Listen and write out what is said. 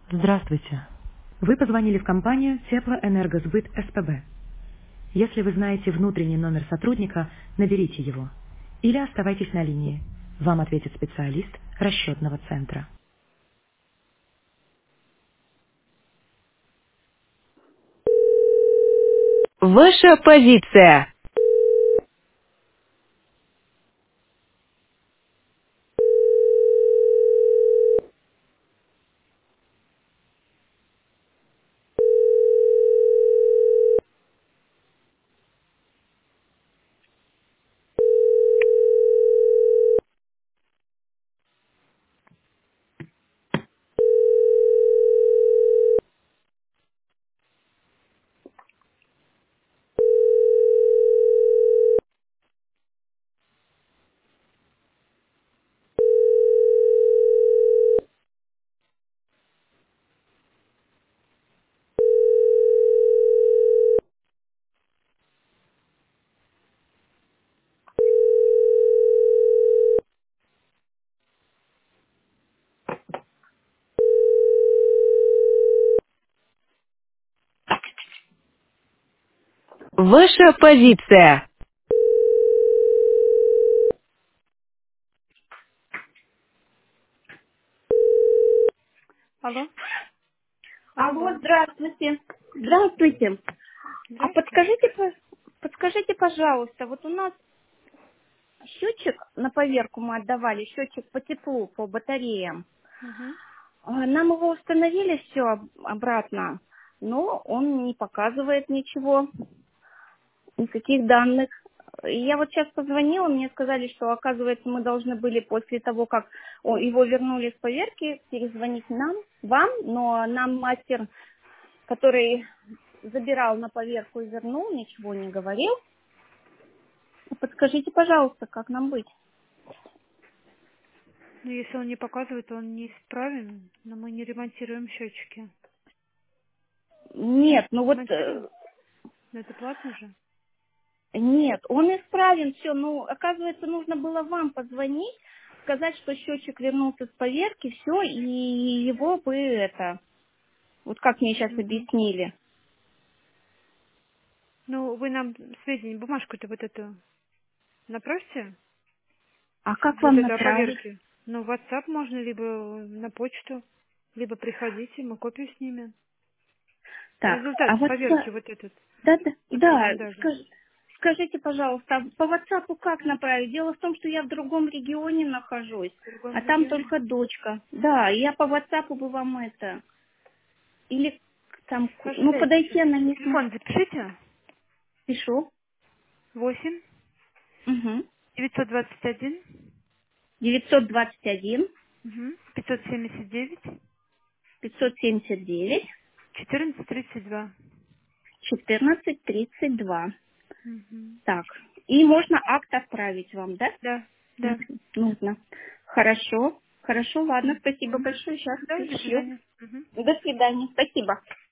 Здравствуйте. Вы позвонили в компанию Теплоэнергосбыт СПБ. Если вы знаете внутренний номер сотрудника, наберите его. Или оставайтесь на линии. Вам ответит специалист расчетного центра. Ваша позиция. Ваша позиция. Алло, Алло, алло, здравствуйте. Здравствуйте. А здрасте. подскажите, пожалуйста, вот у нас счетчик на поверку мы отдавали, счетчик по теплу, по батареям. Мгм. Нам его установили все обратно, но он не показывает ничего, никаких данных. И я вот сейчас позвонила, мне сказали, что, оказывается, мы должны были после того, как его вернули с поверки, перезвонить вам, но нам мастер, который забирал на поверку и вернул, ничего не говорил. Подскажите, пожалуйста, как нам быть? Ну, если он не показывает, то он неисправен, но мы не ремонтируем счетчики. Нет, ну вот Ремонтируем? Но это платно же. нет, он исправен, все. Ну, оказывается, нужно было вам позвонить, сказать, что счетчик вернулся с поверки, все, и его бы это, вот как мне сейчас Мгм. объяснили. Ну, вы нам сведения, бумажку-то вот эту направьте, А как вот вам это о направить? поверке. Ну, в WhatsApp можно, либо на почту, либо приходите, мы копию снимем. Так, Результат а вот поверки вот этот, да, да, после да, монтажа. скажите, пожалуйста, а по WhatsApp как направить? Дело в том, что я в другом регионе нахожусь, В другом а там регионе. только дочка. Да, и я по WhatsApp бы вам это, или там, ну, подойти Осуществляйте. она не сможет. Телефон запишите. Пишу. 8 Угу. 921 921 579 579 1432. 1432. Мгм. Так, и можно акт отправить вам, да? Да, да. Нужно. Хорошо, хорошо, ладно, спасибо Мгм. большое, сейчас Да, до пришью. свидания. Мгм. До свидания, спасибо.